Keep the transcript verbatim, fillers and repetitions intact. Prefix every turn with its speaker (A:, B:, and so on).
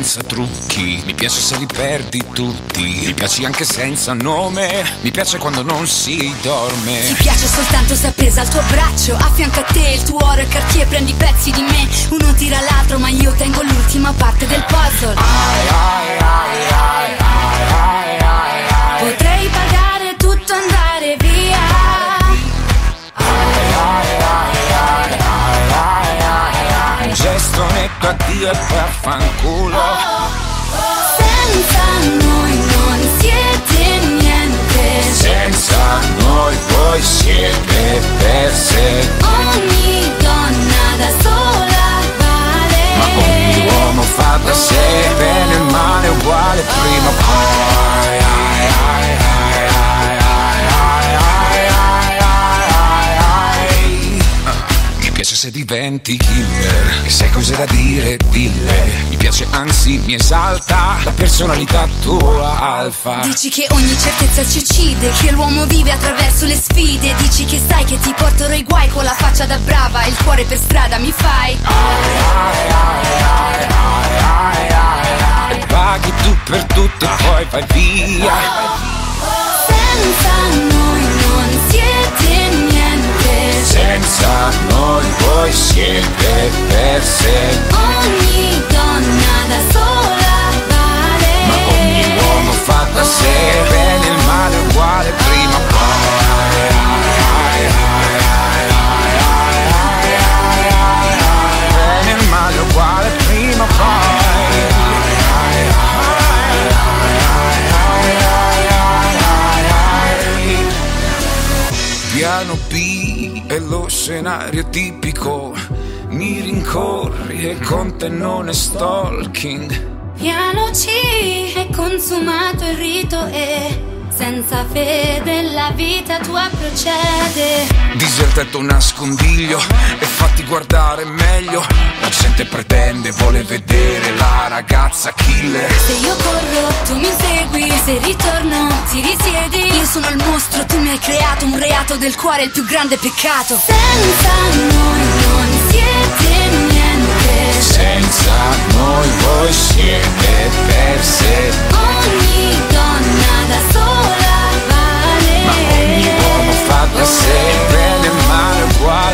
A: senza trucchi, mi piace se li perdi tutti, mi piaci anche senza nome, mi piace quando non si dorme.
B: Ti piace soltanto se appesa al tuo braccio, a fianco a te il tuo oro e Cartier, prendi pezzi di me, uno tira l'altro ma io tengo l'ultima parte del puzzle.
A: Ai, ai, ai, ai, ai, ai, ai, ai.
B: Potrei pagare tutto, andare via.
A: Ai, ai, ai, ai, ai, ai, ai, ai. Un gesto netto, addio e poi affanculo.
B: Senza noi non siete niente,
A: Senza noi voi siete perse.
B: ogni donna da sola vale.
A: Ma ogni uomo fa da sé, bene e male uguale prima o poi. Ai, ai, ai, ai, ai, ai, ai, ai, ai, ai. Mi piace se diventi killer, e sai cose da dire, dille. Mi piace anzi mi esalta la personalità tua alfa.
B: Dici che ogni certezza ci uccide, che l'uomo vive attraverso le sfide. Dici che sai che ti porterò i guai con la faccia da brava, il cuore per strada mi fai.
A: Ai, ai, ai, ai, ai, ai, ai, ai. Paghi tu per tutto e poi vai via.
B: Senza noi non siete niente,
A: Senza noi voi siete perse.
B: ogni donna da sola vale.
A: Ma ogni uomo fa da sé, bene e male uguale prima o poi. Ai, ai, ai, ai, ai, ai, ai, ai, ai. Bene e male uguale prima o poi. Ai, ai, ai, ai, ai, ai, ai, ai, ai. Piano B è lo scenario tipico, mi rincorri e con te non è stalking.
B: Piano C è consumato il rito e senza fede la vita tua procede.
A: Disertato nascondiglio e fatti guardare meglio. La gente pretende, vuole vedere la ragazza killer.
B: Se io corro, tu mi segui, se ritorno, ti risiedi. Io sono il mostro, tu mi hai creato un reato del cuore, il più grande peccato. Senza noi non siete niente,
A: Senza noi voi siete perse.
B: ogni donna da sola vale.
A: Ma ogni uomo fa da sé, bene e male uguale